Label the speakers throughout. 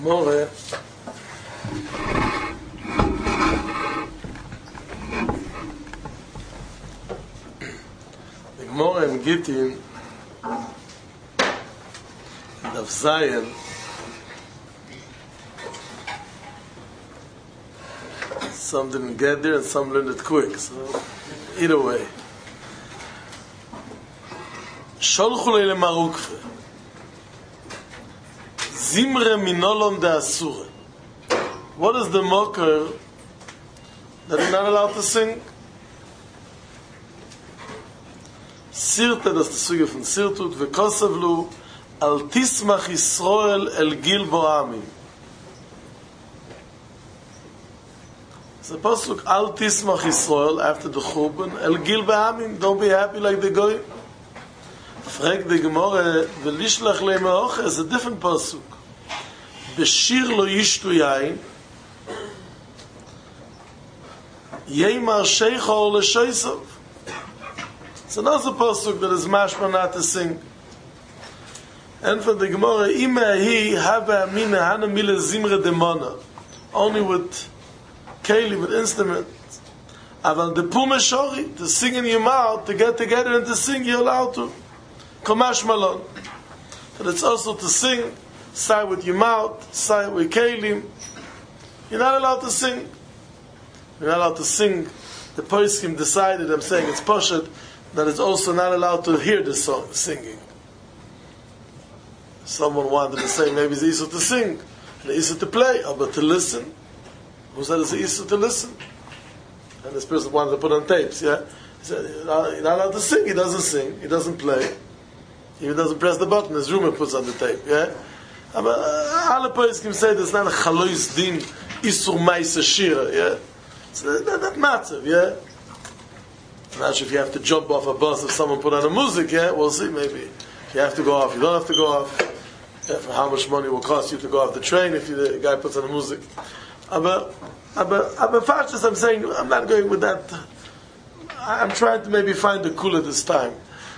Speaker 1: Gemara. The Gemara in Gittin, Daf Zayin, some didn't get there and some learned it quick, so either way. Sholchu leile marukve Zimre minolom de asure. What is the mocker that you're not allowed to sing? Sirte, das ist die Suge von Sirtut, vekosevlu al tismach Yisroel el gilbo amim. It's a pasuk, al tismach Yisroel, after the Churban, el gilbo amim, don't be happy like the goy. Frag the Gemara, velishlach le'meoche, is a different pasuk. Beshir lo yishtu yain, yeimar sheikha o leshoisov. It's another pasuk that is mashma not to sing. And for the Gemara, ima hi haba amina hana mila zimre demona, only with keli, with instruments. Aval the pume shori, to sing in your mouth, to get together and to sing, you're allowed to. Komash malon. But it's also to sing, side with your mouth, side with kelim. You're not allowed to sing. You're not allowed to sing. The poskim decided, I'm saying it's poshet, that it's also not allowed to hear the song, singing. Someone wanted to say maybe it's easier to sing, and it's easier to play, but to listen. Who said it's easier to listen? And this person wanted to put on tapes, yeah? He said, you're not allowed to sing. He doesn't sing, he doesn't play. He even doesn't press the button, his roommate puts on the tape, yeah? But alle poskim say there's not a chalois din isur ma'isa shira, yeah? So that matzav, yeah? I'm not sure if you have to jump off a bus if someone put on a music, yeah? We'll see, maybe. If you have to go off, you don't have to go off. Yeah, for how much money it will cost you to go off the train if the guy puts on the music. Aber fastest, I'm saying, I'm not going with that. I'm trying to maybe find the kula this time.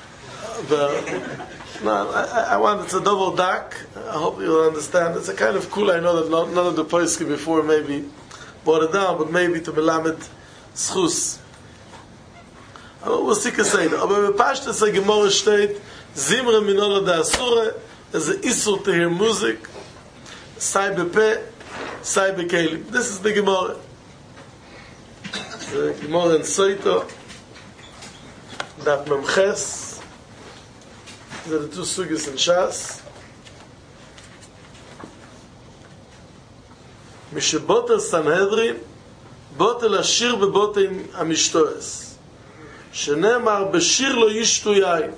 Speaker 1: I want, it's a double dak. I hope you'll understand. It's a kind of kula. I know that none of the poskim before maybe brought it down, but maybe to melamed schus. We'll see kaseda. Aber bepashtes a Gemara steht, Zimre minola da asure, there's an isur to hear music, sai bepe, sai bekelim. This is the Gemara. The Gemara in Soito, Daf Memches, these are the two sugis in Shas. Mishabotel Sanhedrin, botel ashir bebotel amishtoes. שנאמר בשיר לא ישתו יין.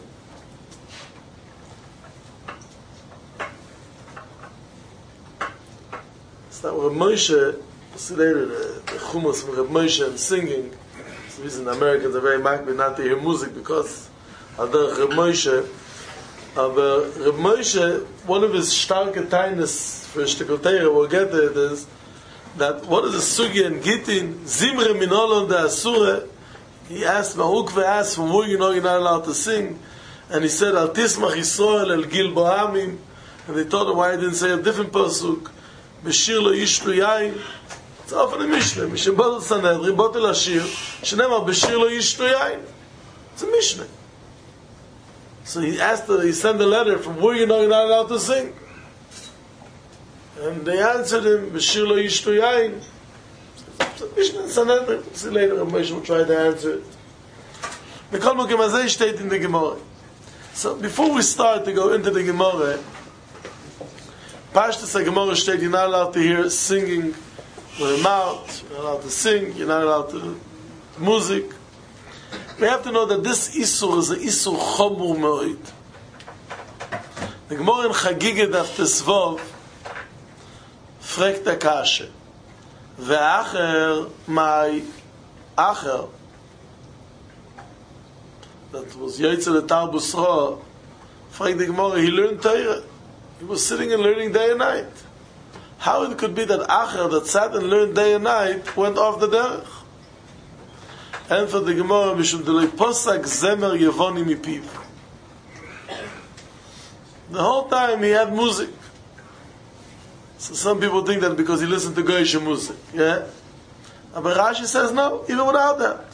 Speaker 1: It's not Reb Moshe, see later the Chumas from Reb Moshe and singing. It's the reason Americans are very makbid not to hear music because of Reb Moshe. But Reb Moshe, one of his starke taines for Shtikol Teira, we'll get there, is that what is the sugi in Gittin, Zimre minolon de Asure. He asked, Ma'ukve asked, from where you know you're not allowed to sing? And he said, Al tismach Yisroel el gil bohamim. And they told him why he didn't say a different pasuk. Beshir lo yishtu yain. It's often a Mishnah. Mishabot Sanhedrin, botel ashir. Shenemar Beshir lo yishtu yain. It's a Mishnah. So he asked, he sent a letter, from where you know you're not allowed to sing? And they answered him, Beshir lo yishtu yain. Mishnah Sanhedrin. See later, Reb Moshe will try to answer it. Mikol Mokem Azeh state in the Gemara. So before we start to go into the Gemara, Pashtus the Gemara state you're not allowed to hear singing with your mouth. You're not allowed to sing. You're not allowed to music. We have to know that this isur is a isur chomur me'oid. The Gemara in Chagiga Daf Tesvav fragt kashe. Ve'acher my acher that was Yaitzel Etar Busra fragt the Gemara, he learned Torah. He was sitting and learning day and night. How it could be that acher that sat and learned day and night went off the derech? And for the Gemara, Mishum Delei Posak Zemer Yevoni Mipiv. The whole time he had music. So some people think that because he listened to Goyish music, yeah? But Rashi says no, even without that.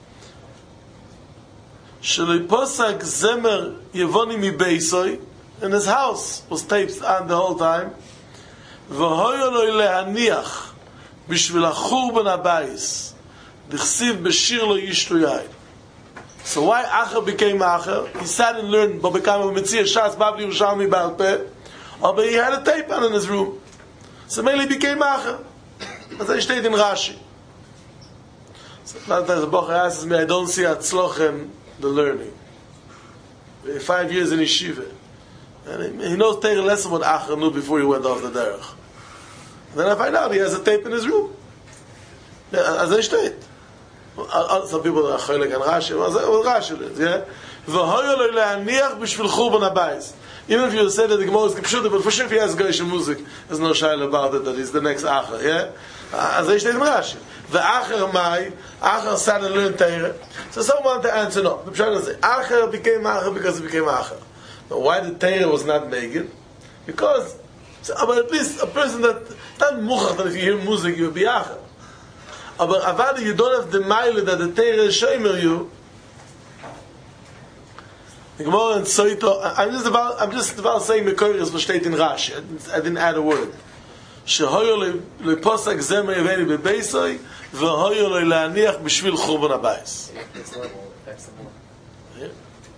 Speaker 1: Shaloi Posak Zemer Yevoni Mi Beisoi, in his house was taped on the whole time. V'hoyo lo lehaniach b'shvil hachurban habayis d'chsiv b'shir lo yishtu yayin. So why Acher became Acher? He sat and learned, but became a Metzia Shas Babli Yerushalmi Baal Peh, but he had a tape on in his room. So mainly he became Acher. As I stated in Rashi. So sometimes the Bocher asks me, I don't see Atzlochem, the learning. 5 years in Yeshiva. And he knows Torah less than what Acher knew before he went off the derech. And then I find out he has a tape in his room. As I state. Some people are Choylek and Rashi. What Rashi is, yeah? V'hoyo lo le'aniach b'shvil churban habayis. Even if you say that the Gemara is Kipshuta, but for sure if he has Goyish music, there's no shayla about it that he's the next Acher, yeah? As I state in Rashi. The Acher Mai, Acher sat and learned Torah. So someone wanted to answer no. The Pshat is Acher became Acher because he became Acher. Now why the Torah was not Megan? Because, but at least a person that, not Muchach, that if you hear music you will be Acher. But Avada, you don't have the mile that the Torah is shomer you. The Gemara and Soito, I'm just about saying Mekoris versteht in Rashi. I didn't add a word. Shehoyo le posak zemer yeveni bebeisoi, v'hoyo le le'aniach b'shvil churban habayis. Yeah.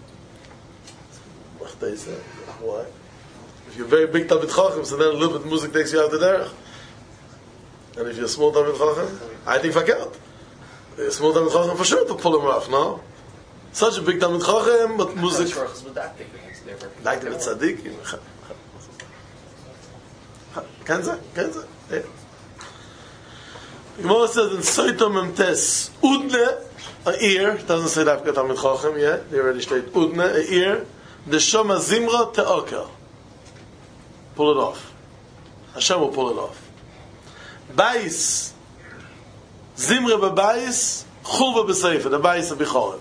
Speaker 1: Why? If you're very big Talmid Chacham, so then a little bit of music takes you out the derech. And if you're a small Talmid Chacham, I think verkehrt. A small Talmid Chacham for sure to pull him off, no? Such a big Talmid Chacham, but music... Like the Tzaddik. Kenza? Yeah. The Gemara says in Soito Memtes, Udne, an ear, doesn't say that I've got Talmid Chacham, yeah? They already state Udne, an ear, the Shoma Zimra Te'oker. Pull it off. Hashem will pull it off. Bais, Zimra b'Bais, Chulva b'Seifer, the Bais of Bichorev.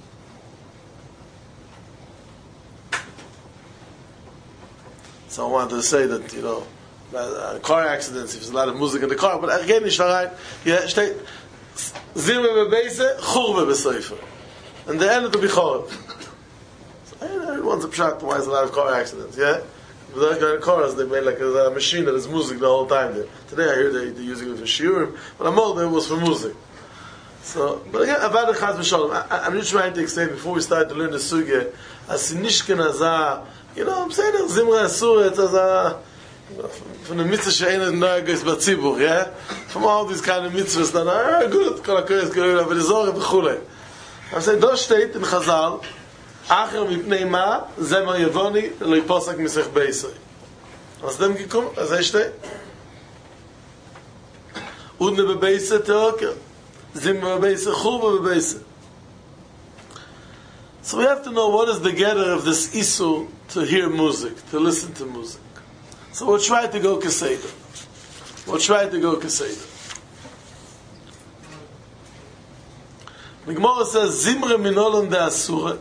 Speaker 1: So I wanted to say that, you know, car accidents, if there's a lot of music in the car, but again, it's right. Yeah, state Zimra b'Beise, Chulva b'Seifer. And the end of the Bichorev. So everyone's a pshat, why is a lot of car accidents, yeah? But those cars, they made like a machine that is music the whole time there. Today I hear they're using it for shiurim, but I'm old, it was for music. So, but again, Avad Chaz V'Shalom, I'm just trying to explain before we start to learn the sugya, as Nishken Azah, you know, I'm saying that Zimra Asur, it's as from the mitzvah she'ein noegos b'tzibur, yeah? From all these kind of mitzvahs that are good, kol hakoyes good, but it's all v'chulei. I'm saying, those state in Chazal, Acher mipnei ma, zemer yevoni, lo yiposak misech beisoi. Was dem gekommen? As I state. Udne bebeise teoker. Zimra bebeise, chulva bebeise. So we have to know what is the getter of this issue to hear music, to listen to music. So we'll try to go keseda. The Gemara says, Zimra minolam de asura,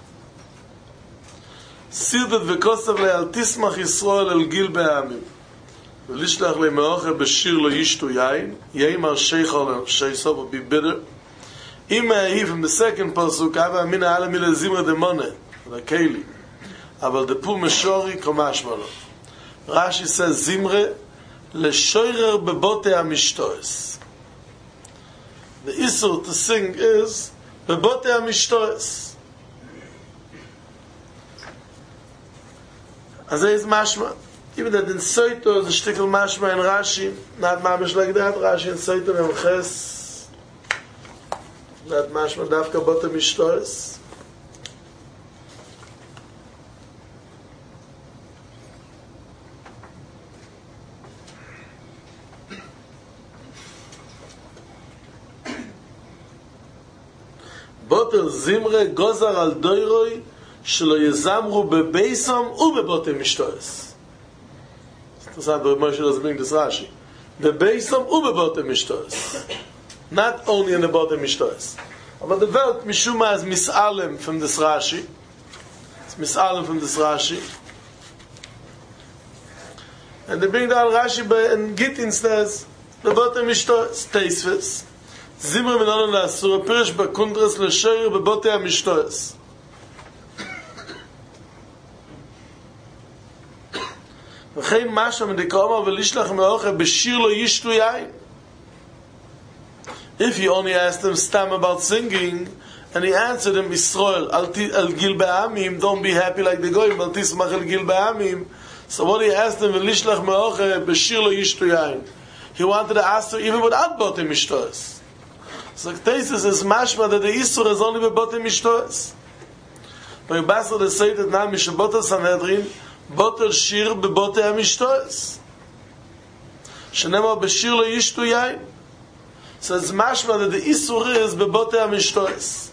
Speaker 1: Sirdat v'kosav le al tismach Yisrael el gil be'amim v'lishlach le me'ocher b'shir lo yishtu yain yeimar sheichol sheisov be bitter. Ima from the second pasuk ava amina ala mila zimra demone la keli aval depu meshori komash malo. Rashi says zimre leshoirer bebote hamishtoes. The issur to sing is bebote hamishtoes. As is mashma, even that in Soito is a shtickle mashma in Rashi, not mamish like that. Rashi in Soito and Ches, not mashma dafka bota mishtoris. Bota zimre gozar al doiroi שלא יזמרו בבייסם ובבוטי משטורס. that's not what Moshe doesn't bring this Rashi. בבייסם ובבוטי משטורס. Not only in the bottom משטורס. But the word Mishuma is mis'alem from this Rashi. It's mis'alem from this Rashi. And they bring down Rashi and Gittin says, בבוטה משטוס, תייספס, זימר מנהלן לאסור, פירש בקונדרס לשיר בבוטה המשטוס. וכן משהו מדקאומר ולשלח מאוכל בשיר לא ישתו יין. If you only asked them stam about singing, and he answered them, Israel, al gil ba'amim, don't be happy like the goyim, al tismach al gil ba'amim. So what he asked them, Lishlach me'oche, b'shir lo yishtu yain. He wanted to ask them even without botem mishtoes. So Tesis is mashma that the Isur is only with botem mishtoes. But Basel they say that now Mishabota Sanhedrin, botel shir bebote ha-mishtoes. Shenemar b'shir lo yishtu yain. So it's mashma that the Isur is bebote ha-mishtoes.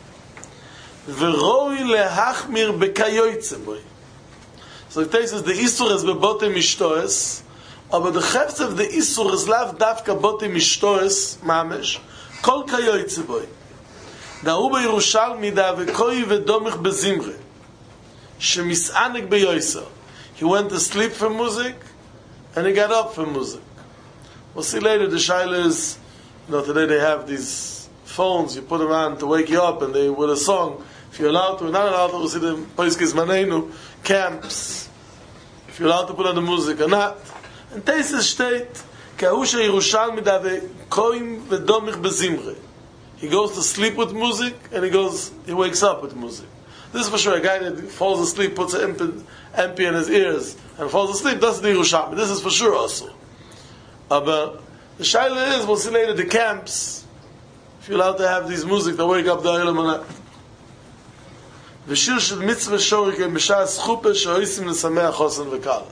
Speaker 1: V'roi lehachmir b'kayoytze boi. So it says the Isur is bebote mishtoes, but the chefs of the Isur is lav davka bote mishtoes, mamesh, kol kayoytze boi. Da'u b'Yerushalmi da'avekoi v'domich bezimre, shemis'anek beyoysa. He went to sleep for music, and he got up for music. We'll see later, the shaila is, today they have these phones, you put them on to wake you up, and they, with a song, if you're allowed to, not allowed to, we'll see the Poiskes Manenu, camps, if you're allowed to put on the music or not. And Tesis state, Ka'usha Yerushalmi da'avekoi v'domich bezimre. He goes to sleep with music, and he wakes up with music. This is for sure. A guy that falls asleep, puts an MP in his ears, and falls asleep, that's the Yerushalmi. This is for sure also. But the shaila is, we'll see later, the camps, if you're allowed to have these music that wake up the Olam or not. V'shir shel mitzvah shorikem b'shas chuppah she'oisim l'sameach chosen v'kala.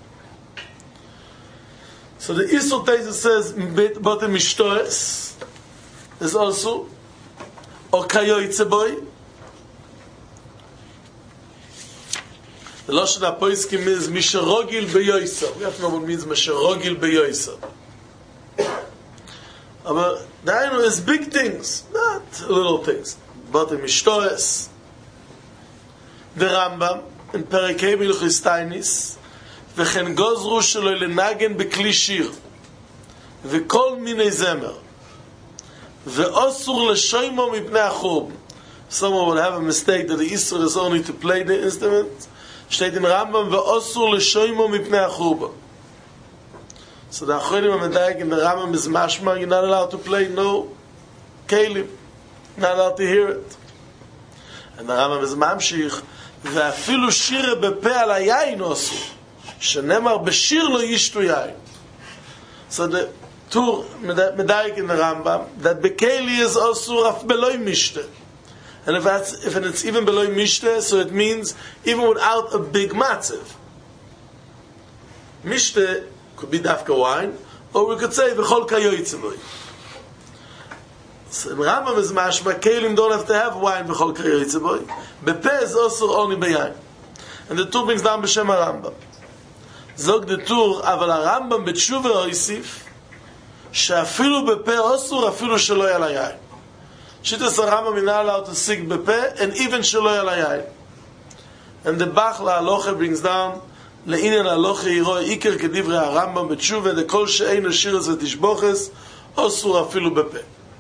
Speaker 1: So the Isur Tesis says, botem mishtoes, is also, or kayoytze boi. The Lashon HaPoiskim is misherogil beyoysa. We have to know what it means misherogil beyoysa. But the Ainu is big things, not little things. Botem mishtoes. The Rambam in Perikei Hilchos Tainis, וכן גוזרו שלו לנגן בכלי שיר וכל מיני זמר ואוסור לשוימו מפני החורבן. Someone would have a mistake that the Isur is only to play the instrument. Steht in Rambam ואוסור לשוימו מפני החורבן. So the Achronim HaMedayek in the Rambam is mashma, you're not allowed to play no kelim, not allowed to hear it. And the Rambam is mamshich ואפילו שירה בפה על היין אוסור, שנאמר בשיר לא ישתו יין. So the Tur Medayek in the Rambam that bekeli is osur af beloi mishte, and if it's even beloi mishte, so it means even without a big matzev. Mishte could be dafka wine, or we could say v'chol kayoytze boi. So in Rambam is mashma kelim don't have to have wine v'chol kayoytze boi. Bepe is osur only beyain, and the Tur brings down b'shem Rambam. Zog the Tur, aval Rambam b'tshuva oisif שאפילו בפה אסור אפילו שלא יהיה ליין. שיטת הרמב"ם אינה allowed to sing בפה and even שלא יהיה ליין. And the Bach להלוכה brings down לעניין ההלוכה יראה עיקר כדברי הרמב"ם בתשובה לכל שאין השיר הזה תשבוכס אסור אפילו בפה.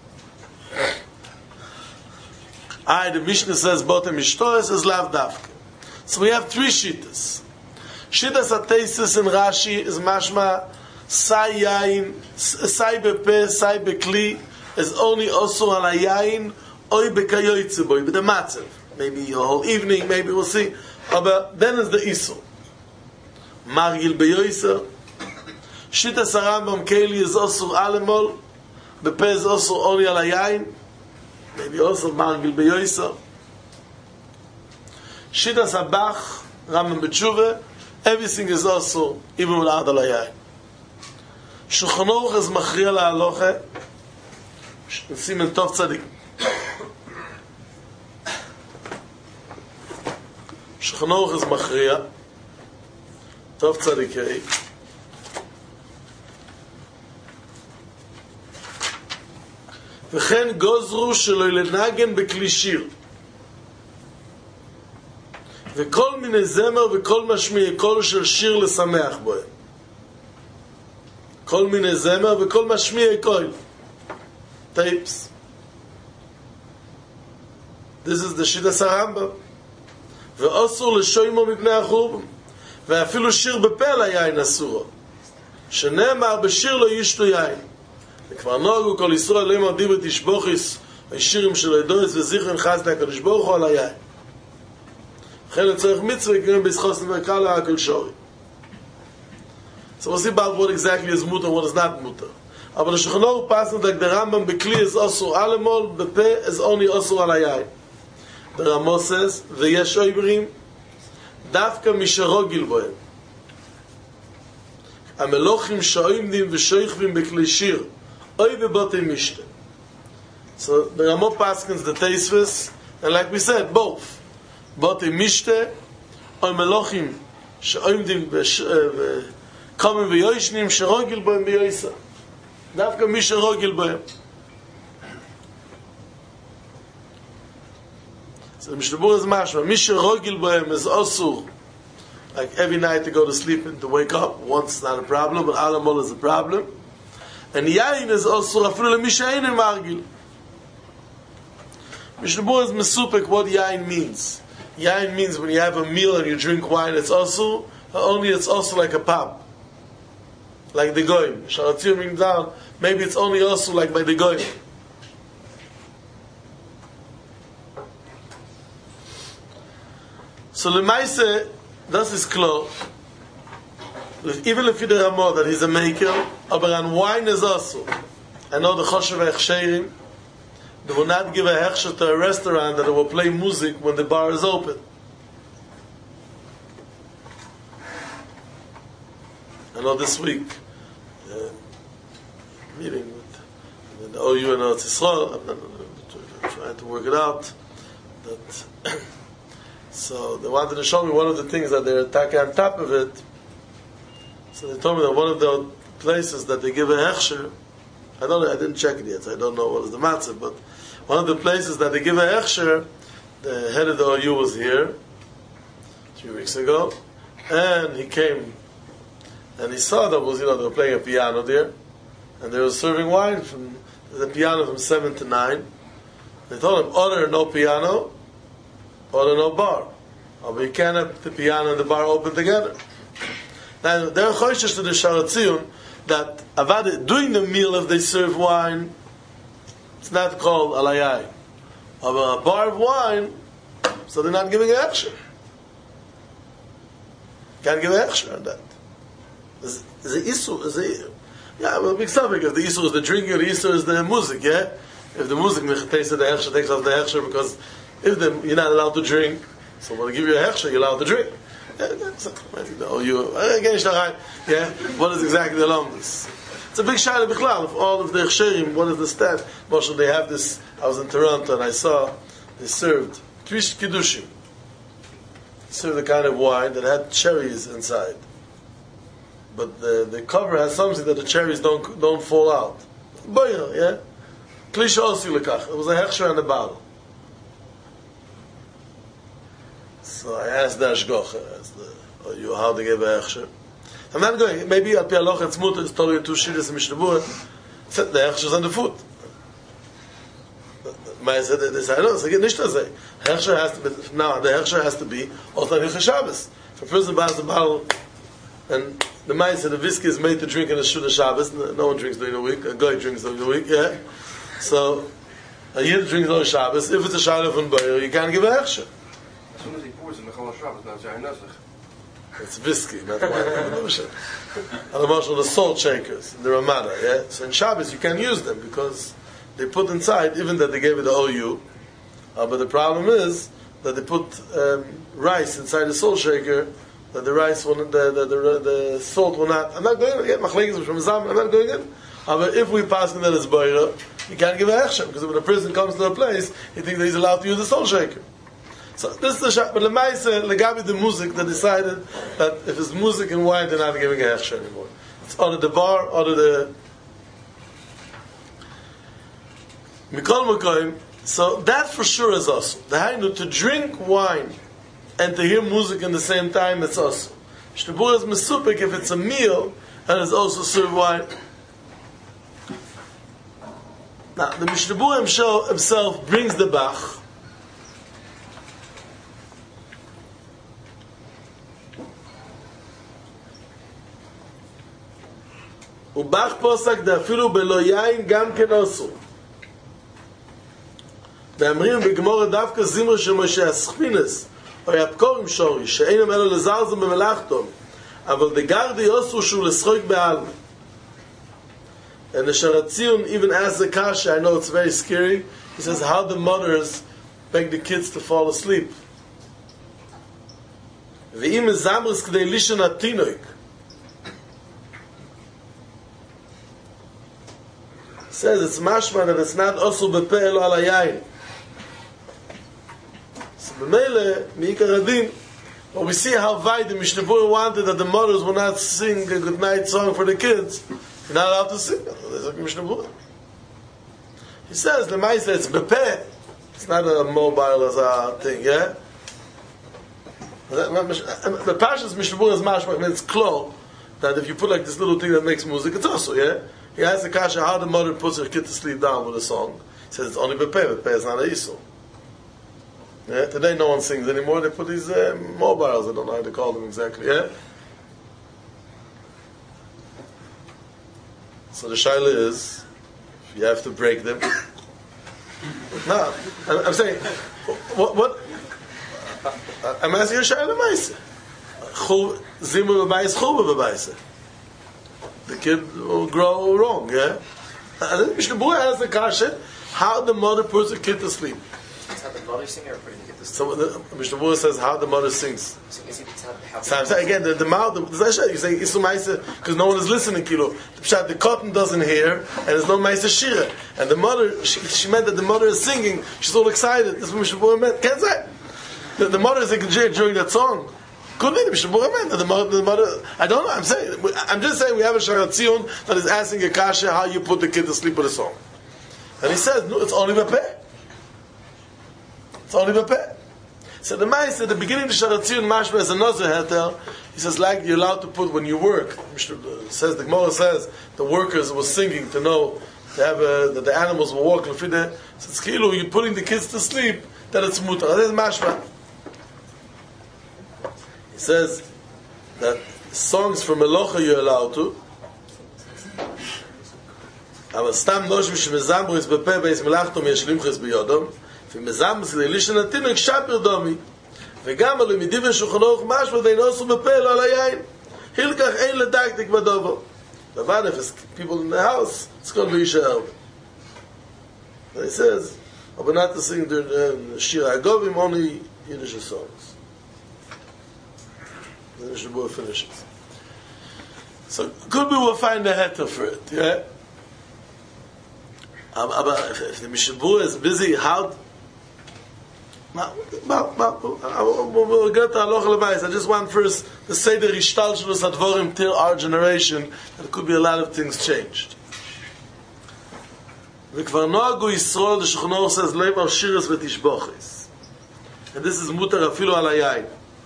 Speaker 1: The Mishnah says bottom mishtoes is lav davke. So we have three shittas. Shittas HaTeisus in Rashi is mashma Sai yain, sai bepe, sai bekli is only also on a yain, oi bekayoytze boy, with the matzev. Maybe a whole evening, maybe we'll see. But then is the Isur. Margil beyoysa. Shita Sarambam Keli is also alemol. Bepe is also only on a yain. Maybe also Margil beyoysa. Shita Sabach, Rambam B'tshuva. Everything is also, even without a yain. Shulchan Aruch is machriya la'aloche. Simen Tov Tzadik. Shulchan Aruch is machriya. Tov Tzadikei. וכן גוזרו שלא לנגן בכלי שיר. וכל מיני זמר וכל משמיע קול של שיר לשמח בו. כל מיני זמר וכל משמיעי קול. Tapes. This is the Shittas HaRambam. ואסור לשוימו מפני החורבן. ואפילו שיר בפה ליין אסורו. שנאמר בשיר לא ישתו יין. וכבר נהגו כל ישראל לא יאמר דיבר תשבוכיס, הישירים של עדויס וזיכרון חסדי הקדוש ברוך הוא על היין. לכן לצורך מצווה יקרים בישחוס נברקה להכל שורי. So we'll see about what exactly is mutar and what is not mutar. Aber the Shulchan Aruch passes that the Rambam bekli is osur alemol, bepe is only osur al hayay. The Ramo says, v'yesh oibrim, dafka misherogil bohem. Amelochim shoimdim v'shoichvim bekli shir, oy bebotei mishte. So the Ramo passes the Teisves, and like we said, both. Botei mishte, oy melochim shoimdim kommen v'yoishnim sherogil bohem b'yoisa. דווקא מי שרוגל בהם. So the Mishnah is mashma. מי שרוגל בהם is also like every night to go to sleep and to wake up. Once is not a problem, but alamol is a problem. And yain is also afילו למי שאין מרגיל. Mishnah is mesupek what yain means. Yain means when you have a meal and you drink wine, it's also like a pub. Like the goyim. Sharatzim bring down, maybe it's only also like by the goyim. So Lemaise, das is klar. Even if you're the Ramah that he's a maker, but on wine is also. I know the Choshev Hechsherim, they will not give a hechsher to a restaurant that will play music when the bar is open. I know this week, meeting with the OU and Eretz Yisrael, I'm trying to work it out. That so they wanted to show me one of the things that they're attacking on top of it. So they told me that one of the places that they give a hechsher, I didn't check it yet, so I don't know what is the matzah, but one of the places that they give a hechsher, the head of the OU was here 3 weeks ago, and he came. And he saw that they were playing a piano there, and they were serving wine from the piano from 7 to 9. They told him, order no piano, order no bar. But you can't have the piano and the bar open together. Now, they're choishes to the Sharatziyun that during the meal, if they serve wine, it's not called alayai. But a bar of wine, so they're not giving an extra. Can't give an extra on that. Is the Isur, well, big subject. If the Isur is the drinking or the Isur is the music, yeah? If the music takes off the hechsher, takes off the hechsher, because if you're not allowed to drink, so when they give you a hechsher, you're allowed to drink. Yeah, what is exactly the lambdas? It's a big shayla bichlal of all of the hechsherim. What is the stat? Moshe, they have this. I was in Toronto and I saw they served Tvish Kiddushim. They served a kind of wine that had cherries inside. But the cover has something that the cherries don't fall out. Boyer, yeah? Klisha osi lekach. It was a hechsher and a bottle. So I asked the Ashgocha, how they gave a hechsher. I'm not going, maybe at Pialoch and Smuta, it's told you 2 shiras in Mishnah Berurah, the hechsher's on the foot. They said, no, it's again, nicht say. Hechsher has to be, now, the hechsher has to be, also on Hilchos Shabbos. If a person buys a bottle, and the mice and the whiskey is made to drink in a Shul Shabbos. No one drinks during the week. A guy drinks during the week, yeah. So a Yid drinks on Shabbos. If it's a Shabbos from Bayer, you can't give a hechsher.
Speaker 2: As soon as he pours in the Chol Shabbos, now it's
Speaker 1: it's whiskey, not wine. And also the salt shakers, the Ramada, yeah. So in Shabbos you can't use them because they put inside, even that they gave it the OU. But the problem is that they put rice inside the salt shaker. That the rice will, the salt will not. I'm not going to get machlekes from Zam. I'm not going in. But if we pass in that it's boira, you can't give a hechsher because when a person comes to a place, he thinks that he's allowed to use the salt shaker. So this is the shot. But lemaise legabi the music, they decided that if it's music and wine, they're not giving a hechsher anymore. It's under the bar, under the mikol makoim. So that for sure is also the hainu to drink wine and to hear music in the same time, it's also. Mishnah Berurah is mesupik if it's a meal and it's also served wine. Now, the Mishnah Berurah himself brings the Bach. ובח פוסק דאפילו בלא יין גם כן אסור. ואמרים בגמור דווקא זמרה של משה הסחפינס או יפקורים שורי שאינם אלו לזרזם במלאכתו אבל דגרדי אסור שהוא לשחוק בעלמא. And the Sharatzion even asks the kasha, I know it's very scary, he says how the mothers beg the kids to fall asleep. ואם מזמרס כדי לישון התינוק says it's mashma that it's not also bepe elo al hayayin. So b'meile mi'ikar adin, but we see how wide the Mishnah Berurah wanted that the mothers will not sing a good night song for the kids. You're not allowed to sing. That's like Mishnah Berurah. He says the Maisa it's bepe. It's not a mobile as a thing, yeah. The Pashas Mishnah Berurah is mashma. I mean it's klo that if you put like this little thing that makes music, it's also, yeah. He asks the kasha how the mother puts her kid to sleep down with a song. He says it's only bepe. Bepe is not a iso. Yeah? Today no one sings anymore. They put these mobiles. I don't know how to call them exactly. Yeah. So the shaila is, if you have to break them. No, I'm saying, what? I'm asking you a shaila ma'aseh. Zimur b'bayis, chuba b'bayis. The kid will grow wrong, yeah? And then Mishnah Berurah asks the kasha how the mother puts the kid to sleep.
Speaker 3: Is that the mother singing or putting the kid to sleep?
Speaker 1: So the Mishnah Berurah says how the mother sings.
Speaker 3: So is it how
Speaker 1: So I'm saying again, the mouth, you're saying Isu Maisa because no one is listening, kilo. The cotton doesn't hear, and there's no Maisa Shira. And the mother, she meant that the mother is singing, she's all excited. That's what Mishnah Berurah meant. Can't say. The mother is like during that song. Could be the Mishnah Berurah meant that the mother. I don't know. I'm just saying we have a Sharatzion that is asking a kasha how you put the kid to sleep with a song, and he says no, it's only bepeh. It's only bepeh. So the Maisa at the beginning of the Sharatzion mashma is another heter. He says like you're allowed to put when you work. Says the Gemara says the workers were singing to know to have that the animals will walk. So it's kilu you're putting the kids to sleep that it's mutar. That is mashma. He says that songs for Melocha you're allowed to. אבל סתם נושם שמזמריס בפה בייס מלאכתו מישלימחס ביודום ומזמריס לישן התינוק שפר דומי וגם עלו מדיבר שולחן אורך משמע די נוסו בפה לא על היין הילקח אין לדקדק בדובו but if people in the house it's going to be יישאר and he says but not to sing the Shir HaGovim only Yiddish songs. Then the Mishnah Berurah finishes. So could be we'll find a heter for it, yeah? If the Mishnah Berurah is busy, how? We'll get to Halacha L'Bayis. I just want first to say the Rishtalshelus Advorim till our generation, that could be a lot of things changed. וכבר נוהגו ישראל, the Shulchan Aruch says, Leivar Shiras v'Tishboches. And this is mutar afilu al hayayin.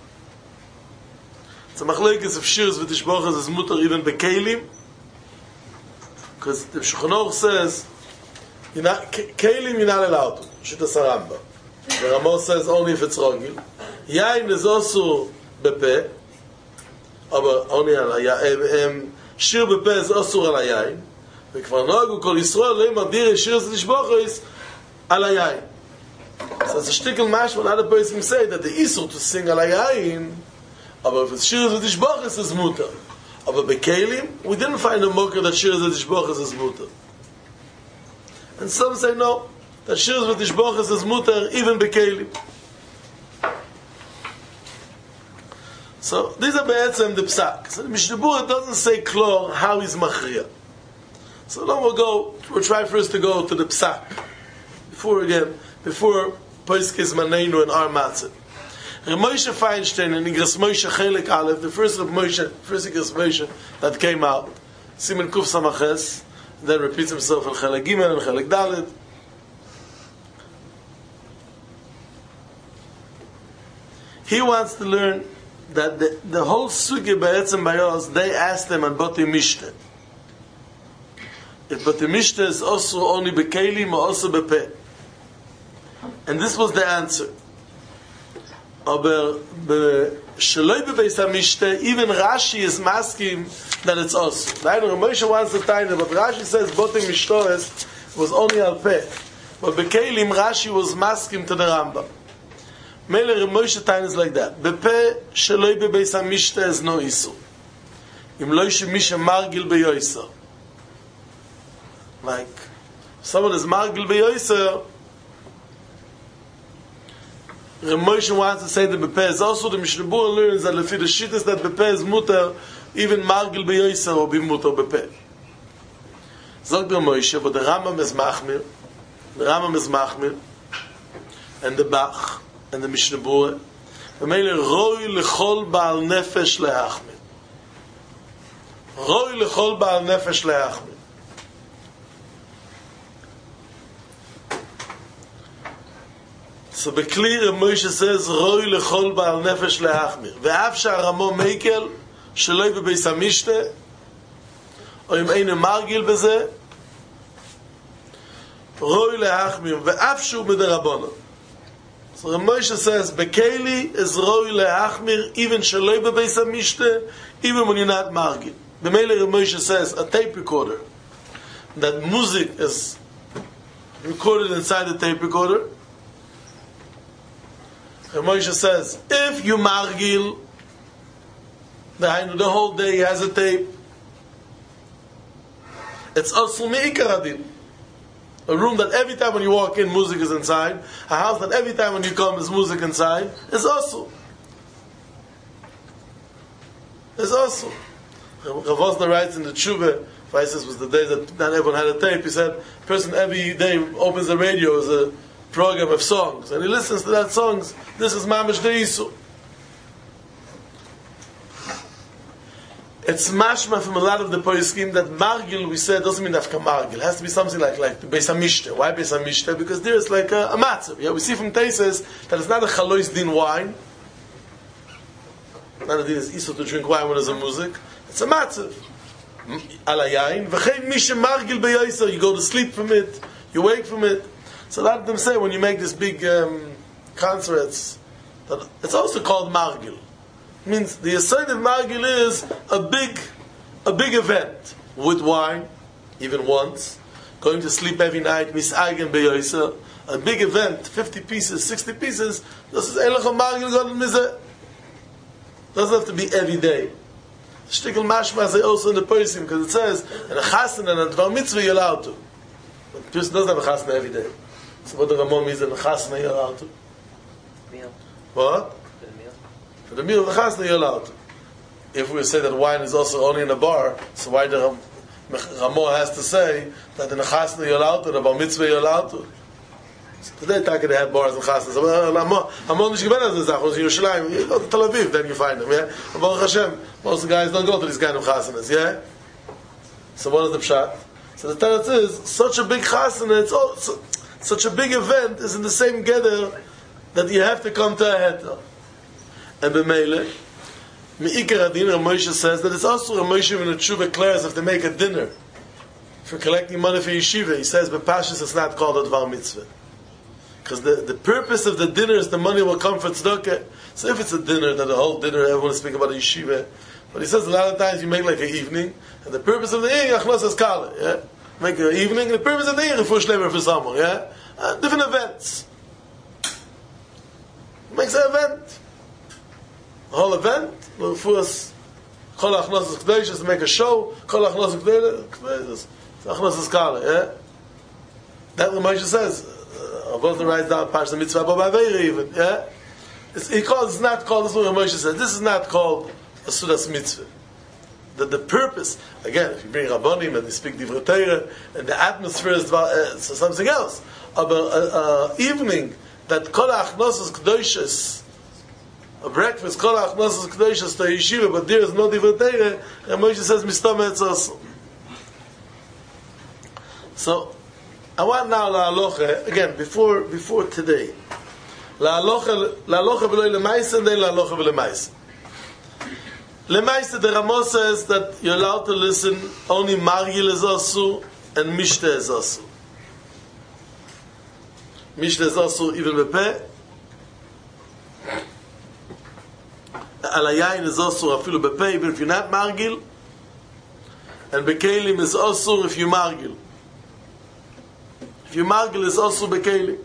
Speaker 1: It's a machlekes if Shiras v'Tishboches is mutar even bekelim, because the Shulchan Aruch says, kelim you're not allowed to. Shitas HaRambam. The Ramah says only if it's rogil. Yain is also bepe, but only al hayayin. Shir bepe is also al hayayin. וכבר נוהגו כל ישראל לא ימדיר שיר ותשבוכס על היין. So it's a shtickle mashma, other person say that the isur to sing al hayayin, but if it's shir ותשבוכס is mutar. But bekelim, we didn't find a mocker that shir ותשבוכס is mutar. And some say no, that shir ותשבוכס is mutar even bekelim. So these are be'etzem the psak. So the Mishnah Berurah doesn't say klor how he's machriya. So then we'll try first to go to the psak. Before Poiskes Maneinu and our Matzah. Reb Moshe Feinstein and Igras Moshe Chelik Aleph, the first Igras Moshe that came out, Simen Kuf Samaches, and then repeats himself in Chelik Gimel and Chelik Dalet. He wants to learn that the whole sugi ba'etzem bayos, they asked them on Bati Mishte. If Bati Mishte is also only bekelim or also bepeh. And this was the answer. Aber sheloi bebeis hamishte, even Rashi is masking that it's also. Now, Moshe wants to tell you, but Rashi says Bati Mishtores was only al peh. But bekelim Rashi was masking to the Rambam. Mele Moshe Tain is like that. Bepe sheloi bebeis hamishte is no isu. Im lo misha margil beyoiser. Like, someone is margil beyoiser, Moshe wants to say that bepe is also, the Mishnah Berurah learns that lefi the shit is that bepe is muter, even margil beyoiser will be muter bepe. Sagt der Moshe, but the Rambam is machmir, and the Bach, and the Mishnah Berurah, V'meile roi lechol ba'al nefesh le'achmir. Roi lechol ba'al nefesh le'achmir. So clear, Moshe says, roi lechol ba'al nefesh le'achmir. Ve'af she'aramo meikel, sheloi bebeis hamishte, או אם אין מרגיל בזה, רוי להחמיר, ואף שהוא מדרבנו. So Moshe says, Bekeli is roi le'achmir, even shaloi bebeis hamishte, even when you're not margil. B'meile Moshe says, a tape recorder, that music is recorded inside the tape recorder. And Moshe says, if you margil, the whole day he has a tape, it's asul me'ikar adin. A room that every time when you walk in, music is inside. A house that every time when you come, there's music inside. It's asul. It's asul. Rav Osner writes in the Tshuva, this was the day that not everyone had a tape, he said, a person every day opens the radio as a program of songs, and he listens to that songs. This is mamash de'isu. It's mashma from a lot of the poskim that margil, we said, doesn't mean dafka margil. It has to be something like the Beis HaMishte. Why Beis HaMishte? Because there is like a matzah. Yeah, we see from Teises that it's not a chalois din wine. Not a din is iso to drink wine when there's a music. It's a matzah. Ala yain. V'chein mishe margil beyoiser. You go to sleep from it. You wake from it. So a lot of them say when you make this big concerts, that it's also called margil. Means the aside of margil is a big event with wine, even once, going to sleep every night, misagen beyoiser, a big event, 50 pieces, 60 pieces. This is elach margil gadol mizeh. Doesn't have to be every day. Shtickle mashma say also in the Persim because it says in a chasna and a dvar mitzvah you're allowed to. But the person doesn't have a chasna every day. So what the Ramon means in a chasna you're allowed to.
Speaker 3: Meal.
Speaker 1: What? For the meal of the chasna you're allowed to. If we say that wine is also only in a bar, so why the Ramon has to say that in a chasna you're allowed to, in a bar mitzvah you're allowed to? So today they have bars and chasnas. Ramon is given as a zach, was in Yerushalayim, you go to Tel Aviv, then you find them, yeah? Baruch Hashem, most of the guys don't go to these kind of chasnas, yeah? So what is the pshat? So the teretz is, such a big chasana, it's all, such a big event is in the same gather that you have to come to a heter. And b'meile, Me'ikar Adin, Moshe says that it's also Moshe when the Tshuva declares if they make a dinner for collecting money for yeshiva, he says, but Pashas it's not called a dvar mitzvah. Because the purpose of the dinner is the money will come for tzedakah. So if it's a dinner, then the whole dinner, everyone is speaking about a yeshiva. But he says a lot of times you make like an evening, and the purpose of the evening, achnos is kala, yeah? Make an evening, and the purpose of the evening, for shlemer for someone, yeah? Different events. Makes an event. The whole event, for us, kol achnos is k'deish, to make a show, kol achnos is k'deish, achnos is kala, yeah? That's what Moshe says. Avos writes down Parsha Mitzvah B'Aveira even, yeah? It's not called, this is what Moshe says, this is not called a Sudas Mitzvah. The purpose, again, if you bring Rabbanim and they speak Divrei Torah, and the atmosphere is something else. But evening, that Kol HaAchnosos K'doshos, a breakfast, Kol HaAchnosos K'doshos to Yeshiva, but there is no Divrei Torah, and Moshe says, Mistama Etz also. So, I want now la'alocha, again, before today. La'alocha v'loi l'maisa, and then la'alocha v'l'maisa. Lemaisa, the Ramo says that you're allowed to listen only Margil is also and Mishta is also. Mishta is also even Bepe. Alayayin is also Afilu Bepe, even if you're not Margil. And Bekelim is also if you Margil. If you Margil is also Bekelim.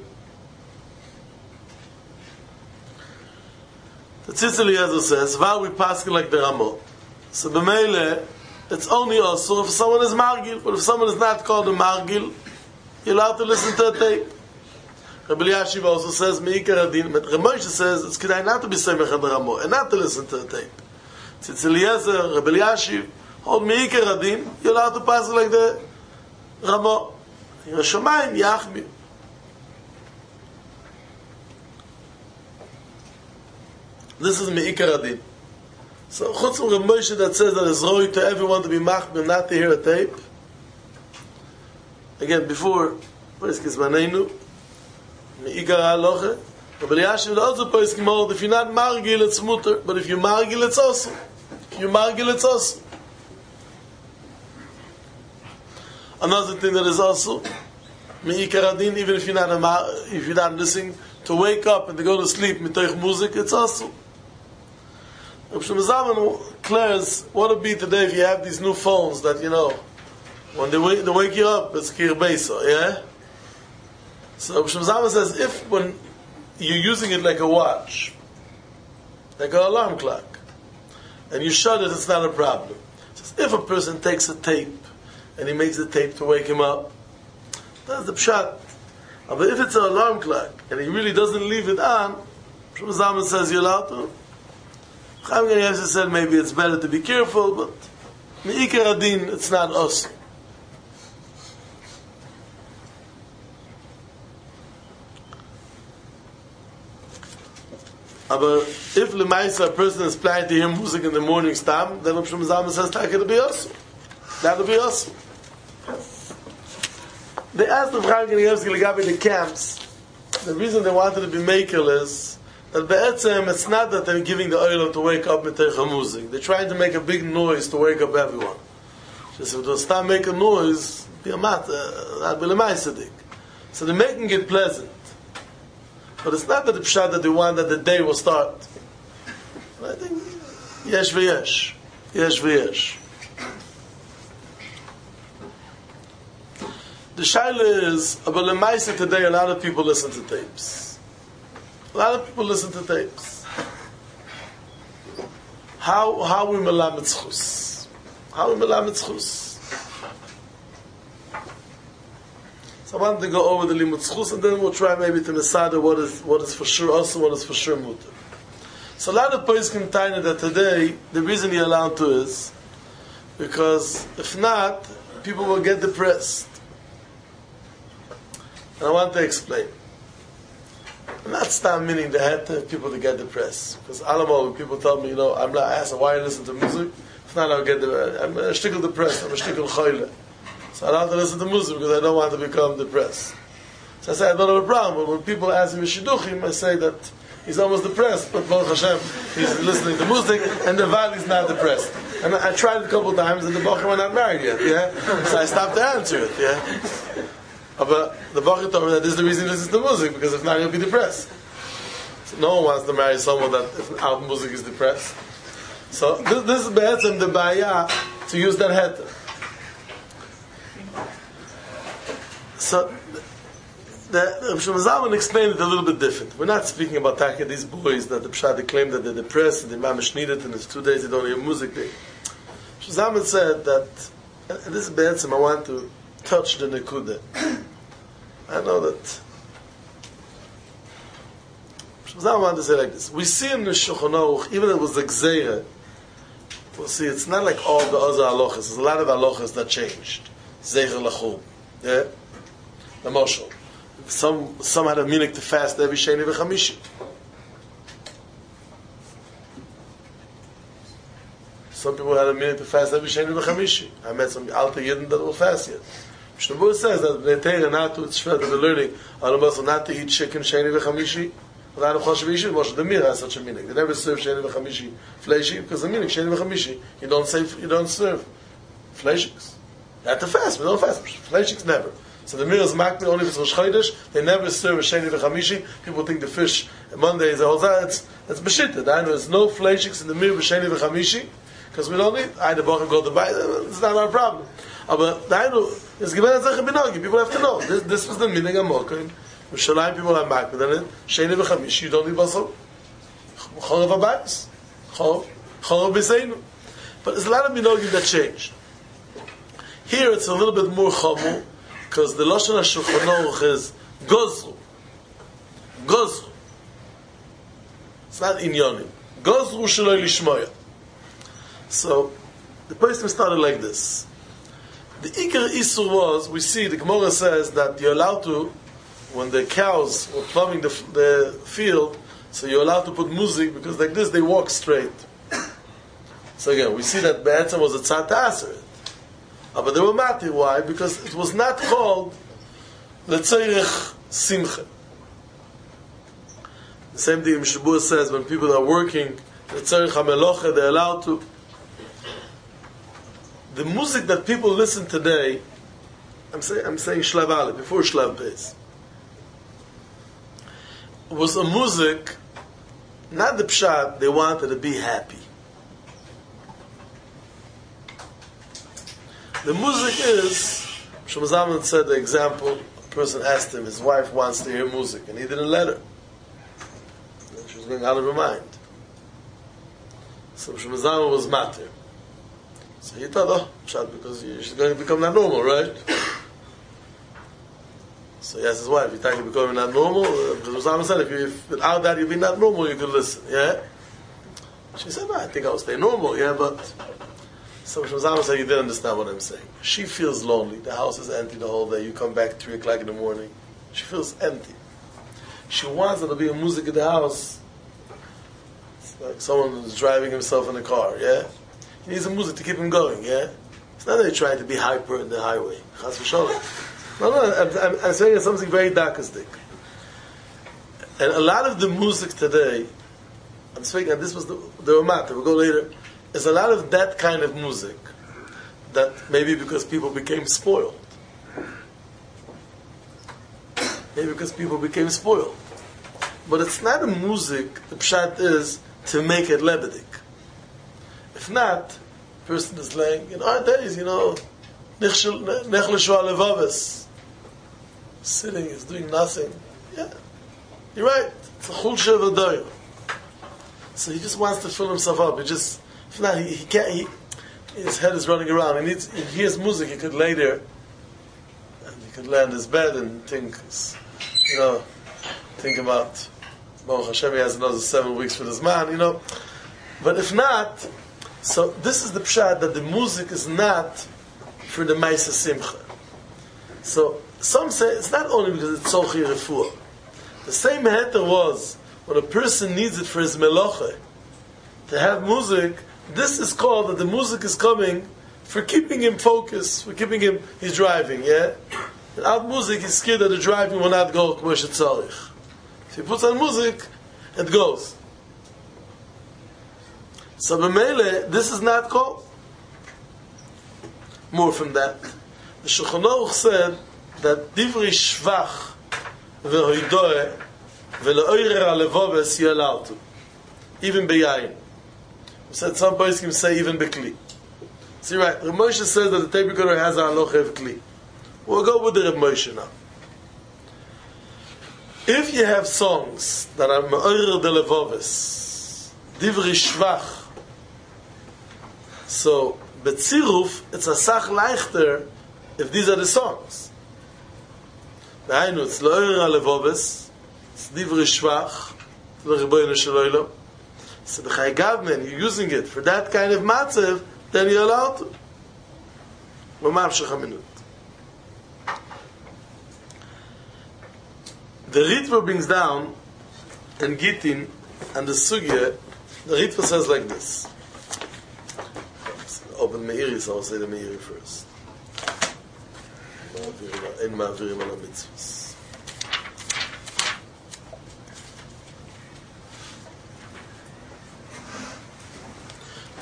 Speaker 1: The Tzitz Eliezer says, why we pass like the Ramo? So b'meile, it's only also if someone is Margil, but if someone is not called a Margil, you're allowed to listen to a tape. Rabbi Elyashiv also says, Me'ikar Adin, but Rabbi Moshe says, it's kedai not to be Semech on the Ramo, and not to listen to a tape. Tzitz Eliezer, Rabbi Elyashiv, hold Me'ikar Adin, you're allowed to pass like the Ramo. Yerushalayim, Yachmi. This is Me'ikar Adin. So, Chutz from Rabbi Moshe that says that it's right to everyone to be machmir, not to hear a tape. Again, before, Peiskis Maneinu, Me'ikar Haloche, Rabbi Elyashiv also Peiskis Mold, if you're not Margil, it's mutter, but if you're Margil, it's also. If you're Margil, it's also. Another thing that is also, Me'ikar Adin, even if you're not listening, to wake up and to go to sleep, mitoich music, it's also. Rabbi Shlomo Zalman declares, what would be today if you have these new phones that, you know, when they wake you up, it's kir beisa, yeah? So Rabbi Shlomo Zalman says, if when you're using it like a watch, like an alarm clock, and you shut it, it's not a problem. Says, if a person takes a tape, and he makes the tape to wake him up, that's the pshat. But if it's an alarm clock, and he really doesn't leave it on, Rabbi Shlomo Zalman says, you're allowed to. Chaim Kanievsky said maybe it's better to be careful, but Me'ikar Adin, it's not us. But if Lemaisa, a person is planning to hear music in the morning stam, then Rabbi Shlomo Zalman says that'll be us. That'll be us. They asked the Chaim Kanievsky Legabe the camps. The reason they wanted to be makel is that be'etzem, it's not that they're giving the oil to wake up miteich music. They're trying to make a big noise to wake up everyone. Just if they'll start making noise, be a mat, not be lemaisadik. So they're making it pleasant. But it's not that the pshat that they want that the day will start. I think, yesh v'yesh. Yesh v'yesh. The shaila is, about lemaisa today, a lot of people listen to tapes. A lot of people listen to tapes. How we melamed zchus? How we melamed zchus? So I want to go over the limud zchus, and then we'll try maybe to decide what is for sure also, what is for sure mutter. So a lot of poskim tell that today the reason you're allowed to is because if not, people will get depressed. And I want to explain. I'm not stop meaning the head to people to get depressed. Because when people tell me, I'm not asking why I listen to music. If not, I'll get depressed. I'm a shtickle depressed. I'm a shtickle choyle. So I don't have to listen to music because I don't want to become depressed. So I say I don't have a problem. But when people ask me shidduchim, I say that he's almost depressed. But Baruch Hashem, he's listening to music, and the Vali's not depressed. And I tried it a couple of times, and the Baruch are not married yet. Yeah, so I stopped to answer it. Yeah. But the Bachar told me that this is the reason he listens to music, because if not, he'll be depressed. So no one wants to marry someone that if out music is depressed. So this is be'etzem the ba'aya to use that heter. So the Rabbi Shlomo Zalman explained it a little bit different. We're not speaking about Taka, these boys that the Pshad claim that they're depressed and they mamish need it and it's 2 days they don't hear music. Rabbi Shlomo Zalman said that, and this is be'etzem, I want to touch the nekuda. I know that. I want to say like this. We see in the Shulchan Aruch, even if it was the Gzeira, we'll see it's not like all the other halachas. There's a lot of halachas that changed. Zeicher lachum. Yeah? The Moshel. Some had a meaning to fast every Sheni v'Chamishi. Some people had a meaning to fast every Sheni v'Chamishi. I met some Alta Yidden that will fast yet. Mishnah says that Bnei Teira not to, it's fair that they're learning, not to eat chicken Sheni v'Chamishi, But I don't know the Mir has such a meaning. They never serve Sheni v'Chamishi fleishik because the meaning Sheni v'Chamishi you don't serve fleishiks. You have to fast, we don't fast. Fleishiks never. So the Mir is makbid only if it's Rosh Chodesh. They never serve a Sheni v'Chamishi. People think the fish Monday is all that. It's beshitted. I know there's no fleishiks in the Mir b'Sheni v'Chamishi because we don't need. I the Bachar go to buy. It's not our problem. But I know it's given as a binagi. People have to know. This was the meaning of Mokim. Mishalayim people are makbid on it. Sheni v'Chamishi you don't need basal. Cholav abayis. Cholav b'seinu. But there's a lot of minogim that changed. Here it's a little bit more chomu because the Lashon HaShulchan Aruch is gozru. Gozru. It's not inyonim. Gozru sheloi lishmoya. So the person started like this. The Iker Isur was, we see, the Gemara says that you're allowed to, when the cows were plowing the field, so you're allowed to put music, because like this they walk straight. So again, we see that Be'etzem was a tzad ta'aser. But they were mati. Why? Because it was not called L'tzorech Simcha. The same thing Mishabur says, when people are working, L'tzorech HaMelocha, they're allowed to. The music that people listen today, I'm saying Shlav Aleph, before Shlav Beis, was a music, not the pshat, they wanted to be happy. The music is, Shlomo said the example, a person asked him, his wife wants to hear music, and he didn't let her. She was going out of her mind. So Shlomo was matir. So he thought, pshat, because she's going to become not normal, right? So he asked his wife, you think you're becoming not normal? Because Shlomo said, if without that you'll be not normal, you can listen, yeah? She said, no, I think I'll stay normal, yeah, but... So Shlomo said, you didn't understand what I'm saying. She feels lonely. The house is empty the whole day. You come back 3 o'clock in the morning. She feels empty. She wants there to be a music in the house. It's like someone who's driving himself in a car, yeah? He needs a music to keep him going, yeah? It's not that they're trying to be hyper in the highway. Chas v'sholem. No, I'm saying it's something very darkistic. And a lot of the music today, I'm speaking, and this was the Ramat, we'll go later, is a lot of that kind of music that maybe because people became spoiled. Maybe because people became spoiled. But it's not a music, the pshat is to make it lebedik. If not, the person is laying, in our days, nechlishu alevaves, sitting, is doing nothing. Yeah, you're right. It's a chulsha v'doyer. So he just wants to fill himself up. If not, he can't. His head is running around. He hears music. He could lay there, and he could lay on his bed and think about. Baruch Hashem, he has another 7 weeks for this man. But if not, so this is the pshat that the music is not for the Maisa Simcha. So some say it's not only because it's Tzorchi Refuah. The same heter was when a person needs it for his meloche to have music. This is called that the music is coming for keeping him focused, for keeping him, he's driving, yeah? Without music, he's scared that the driving will not go k'mo shetzarich. If he puts on music, it goes. So b'meile, this is not called. More from that. The Shulchan Aruch said that divrei shvach v'hoidoe v'le'oirer alevoves you're allowed to. Even beyayin. We said some boys can say even bekli. See, right, Reb Moshe says that the tape recorder has a halacha of kli. We'll go with the Reb Moshe now. If you have songs that are me'orer de levoves, divrei shvach, so betziruf, it's a sach leichter if these are the songs. V'hainu, it's le'orer levoves, it's divrei shvach, l'riboyenu shel olam. So the Chai Gavman, you're using it for that kind of matzev, then you're allowed to. The Ritva brings down in Gittin and the Sugya, the Ritva says like this. Open Meiri, so I'll say the Meiri first. In Ma'avirim ala mitzvahs.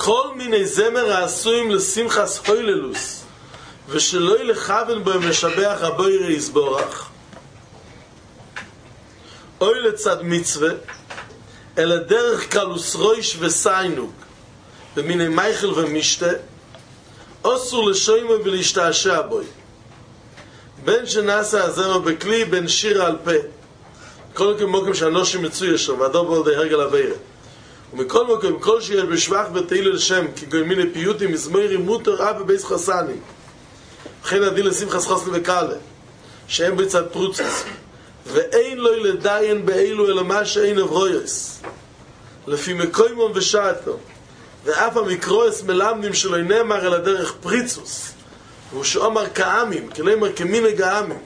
Speaker 1: כל מיני זמר העשויים לשמחס הויללוס, ושלא לכוון בו משבח הבוירי יסבורך, אוי לצד מצווה, אלא דרך קלוס רויש וסיינוג, במיני מייכל ומשתה, אסור לשוימו ולהשתעשע בוי. בין שנעשה הזמר בכלי, בין שיר על פה. כל מוקם שהנושים מצוי שם, והדוב על די הרגל הווירה. ומכל מוקם, כל שיש בשבח ותהילו לשם, כגוי מיני פיוטים, מזמוירים מותר אב בבייס חסנים. וכן הדין לשמחס חסן וקאלה, שהם בצד פרוצס. ואין לו לדיין באילו אלא מה שאין אברויס. לפי מקוימון ושעתו. ואף המקרואס מלמדים שלו נאמר אלא דרך פריצוס. והוא שאומר כעמים, כלומר כמנהג העמים.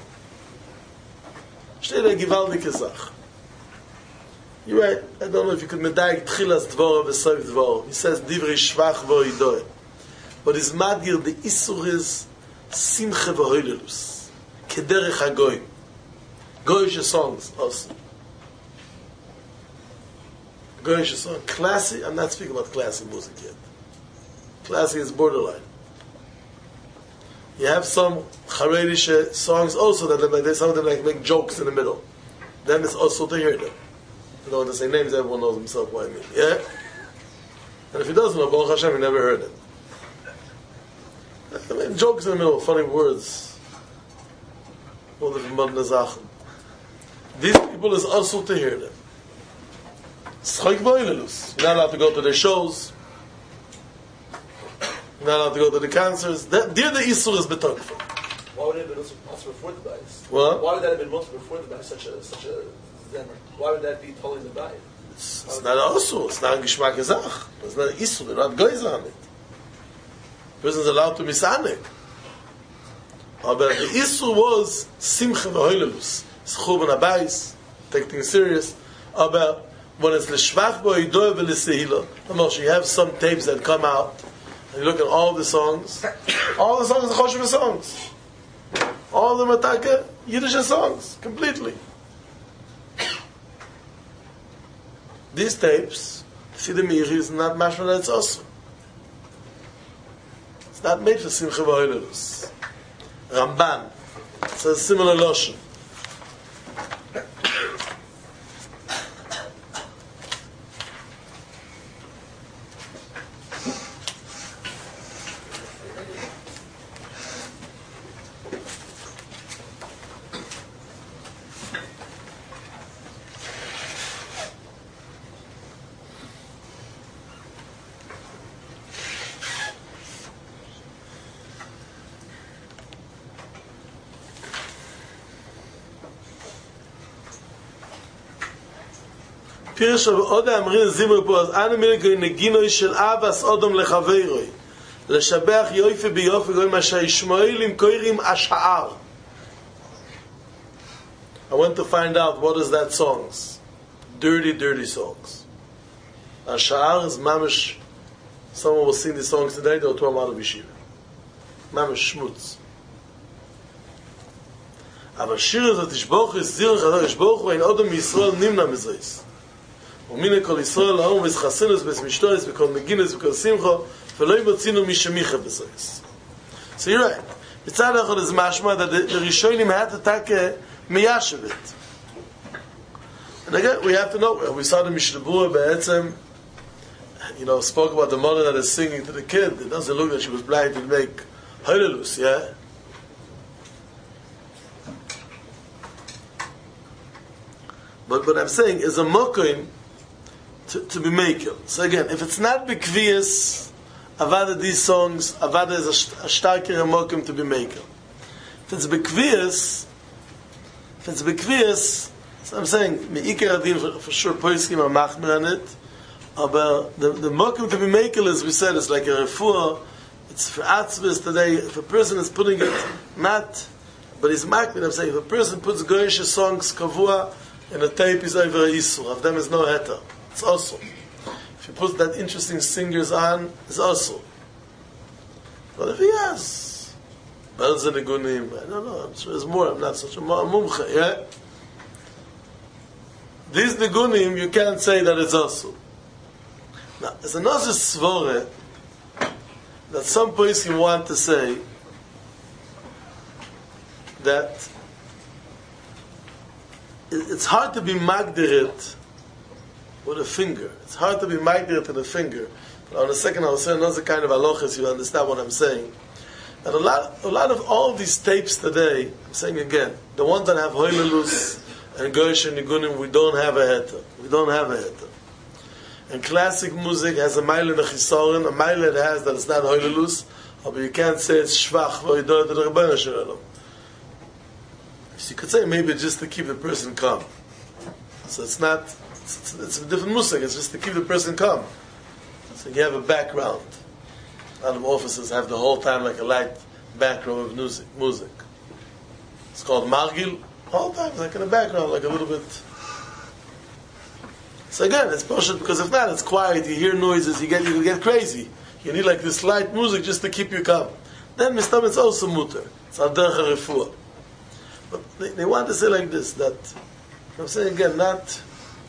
Speaker 1: שתי גיוולדי כזך. You're right. I don't know if you could medayik tchilas dvora v'soif dvora. He says divrei shvach v'oidoy. But his madgir, the isur is simche v'hoilelus. Kederech hagoyim. Goyish songs also. Goyish song. Classy, I'm not speaking about classy music yet. Classy is borderline. You have some Haredi songs also that some of them like make jokes in the middle. Then it's also to hear them. I don't want to say names, everyone knows himself what I mean. Yeah? And if he doesn't know, Baruch Hashem, he never heard it. I mean, jokes in the middle, funny words. All different modern Zachen. These people is also to hear them. You're not allowed to go to their shows. You're not allowed to go to the concerts. There the Isur is betoned for.
Speaker 4: Why would it have been also before the bias?
Speaker 1: What?
Speaker 4: Why would that have been also before the bias? Such a zemmer. Why would that be totally the bias?
Speaker 1: It's not also. It's not a Gishmak Ezach. It's not an Isur. They're not goys on it. The person is allowed to be Sanek. But the Isur was Simcha v'Hoilelus. It's Churban HaBayis. Take things serious. But when it's L'Shvach B'Oidoy v'L'Sehila, you have some tapes that come out, and you look at all the songs are Choshev songs. All of them are Taka Yiddish songs, completely. These tapes, see the Miri is not mashma that it's awesome. It's not made for Simcha v'Hoilelus. Ramban, it's a similar lotion. פירש עוד האמרין זימר פה, אז אנו מלגוי נגינוי של אבס אודום לחברוי, לשבח יופי ביופי גוי מה שהישמעאלים קוראים השער. I went to find out what is that songs. Dirty songs. Asha'ar is mamish. Someone will sing these songs today, they'll throw them out of yeshiva. Mamish schmutz. אבל שיר הזאת ישבוך יסדיר חדר ישבוך ואין אודם מישראל נמנע מזויס. ומיני כל ישראל לאום וסחסינוס בסמשטויס וכל מגינוס וכל שמחו ולא ימוצינו מי שמיכה בזויס. So you're right. בצד אחד is mashma that the Rishonim had to take miyashiv it. And again, we have to know, we saw the Mishnah Ba'etzem, spoke about the mother that is singing to the kid. It doesn't look like she was blind to make Hailelus, yeah? But what I'm saying is a mokim to be makel. So again, if it's not bekvias, avada these songs, avada is a starker mokim to be makel. If it's bekvias, so I'm saying meikar adin for sure poiskim are machmer on it. But the mokim to be makel, as we said, is like a refuah. It's for atzvis today. If a person is putting it not, but he's machmer, I'm saying if a person puts goyish songs kavua and a tape is over a Yisur. Of them is no heter. It's also. If you put that interesting singers on, it's also. But if he has bells and negunim, I don't know, I'm sure there's more. I'm not such a mumcha, yeah? These negunim, you can't say that it's also. Now, there's another svore that some person want to say that it's hard to be magdirit with a finger. It's hard to be magdirit with a finger. But on a second, I'll say another kind of halachas, you understand what I'm saying. And a lot of all of these tapes today, I'm saying again, the ones that have hoylelus and goyish and nigunim, we don't have a heter. We don't have a heter. And classic music has a mile in a chisorin, a mile it has that it's not hoylelus, but you can't say it's shvach, or you don't have the Rebbeinu Shalom. So you could say maybe just to keep the person calm. So it's not, it's a different music, it's just to keep the person calm. So you have a background. A lot of officers have the whole time like a light background of music. It's called margil. Whole time, like in the background, like a little bit. So again, it's partial because if not, it's quiet. You hear noises, you get crazy. You need like this light music just to keep you calm. Then mistam it's also mutter. It's al derech refuah. But they want to say like this, that I'm saying again, not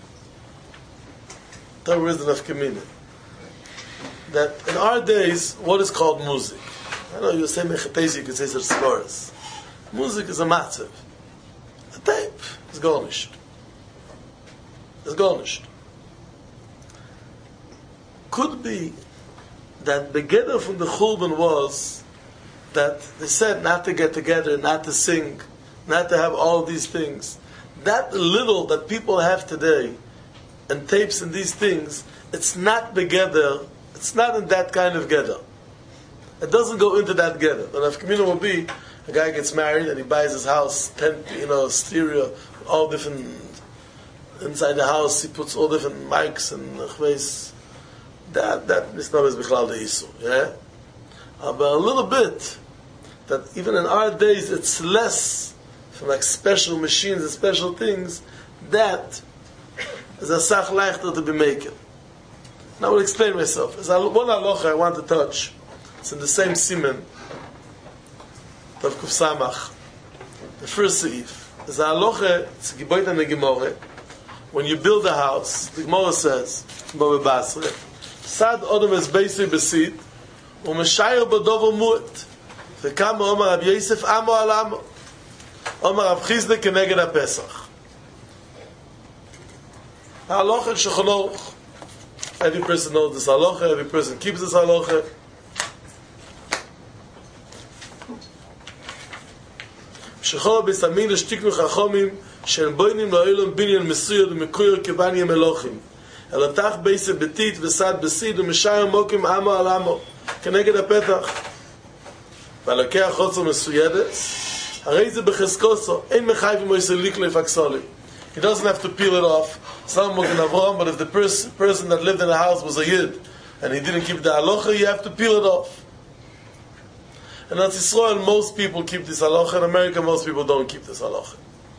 Speaker 1: terrorism of community. That in our days, what is called music? I know you say mechatezi, you could say scores. Music is a matzav. A tape is garnished. It's garnished. Could be that the gather from the Churban was that they said not to get together, not to sing, not to have all these things. That little that people have today, and tapes and these things, it's not together. It's not in that kind of gather. It doesn't go into that gather. But if community will be, a guy gets married and he buys his house, tent, stereo, all different, inside the house he puts all different mics and chveis. That is not as bichlal the isu, yeah? But a little bit, that even in our days it's less from like special machines and special things, that is a sach leichter to be making. Now I will explain myself. There's one halacha I want to touch. It's in the same siman, Tav Kuf Samach. The first seif. There's a halacha, it's a giboit and a gemore. When you build a house, the gemore says, Baba Basra, Sad Odom es Beisri Besid, Umeshayr Badovo Mu'et, Vekam Omar Rab Yosef Amo Al Amo, Omar Rab Chizde Keneged HaPesach. Halacha Shulchan Aruch. Every person knows this halacha, every person keeps this halacha. Shechol b'samin l'shtiknu chachomim shen boinim la'olam binyan mesuyad u'mekuyer kebanyam elochim elatach beise betit v'sad besid u'meshayim mokim amo al amo keneged hapetach v'alokeh achotzo mesuyedes harei ze b'cheskoso ein mechayv moise likle faksolim. He doesn't have to peel it off. Some Mogen Avraham, but if the person that lived in the house was a Yid and he didn't keep the halacha, you have to peel it off. In Eretz Yisrael, most people keep this halacha. In America, most people don't keep this halacha.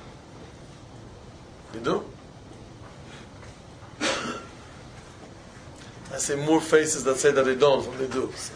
Speaker 1: You do? I see more faces that say that they don't than they do. So.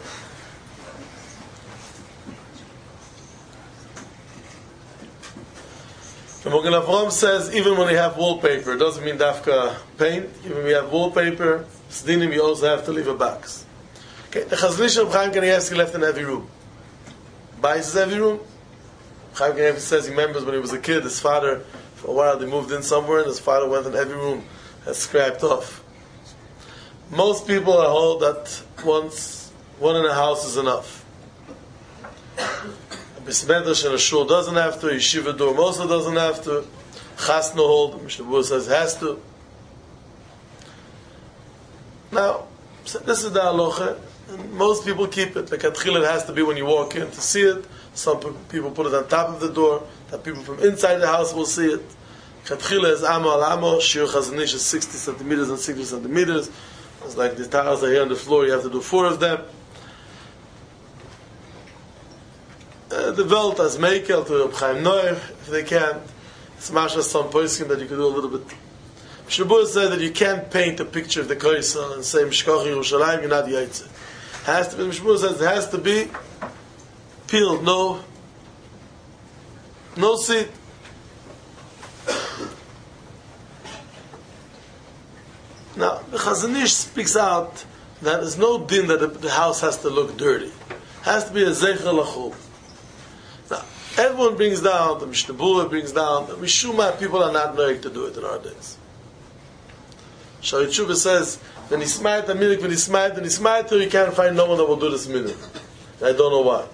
Speaker 1: The Mogen Avraham says, even when you have wallpaper, it doesn't mean dafka paint. Even when you have wallpaper, sdinim, you also have to leave a box. Okay, the Chazon Ish of Chaim Kanievsky left in every room. Buys his every room. Chaim Kanievsky says he remembers when he was a kid, his father, for a while they moved in somewhere, and his father went in every room and scrapped off. Most people hold that once one in a house is enough. Bismedrash and a shul doesn't have to. Yeshiva dorm also doesn't have to. Chasna hold. Mishnah Berurah says has to. Now, so this is the halacha, and most people keep it. Like it has to be when you walk in to see it. Some people put it on top of the door that people from inside the house will see it. Chatchila is amo al amo. Shir Chazon Ish is 60 centimeters and 60 centimeters. It's like the tiles are here on the floor. You have to do 4 of them. The Welt as Meikel to Reb Chaim Neuer, if they can. It's mashal some poskim that you can do a little bit. Mishnah Berurah said that you can't paint a picture of the Kaisel and say Mishkach Yerushalayim, you're not Yaitze. Has to be. Mishnah Berurah says it has to be peeled, no seed. Now the Chazon Ish speaks out That there's no din that the house has to look dirty. It has to be a zecher l'chum. Now, everyone brings down, the Mishnah Berurah brings down, the Mishuma people are not knowing to do it in our days. Shari Tshuva says, when he's smart, the minik, when he's smart, you can't find no one that will do this minik. I don't know why.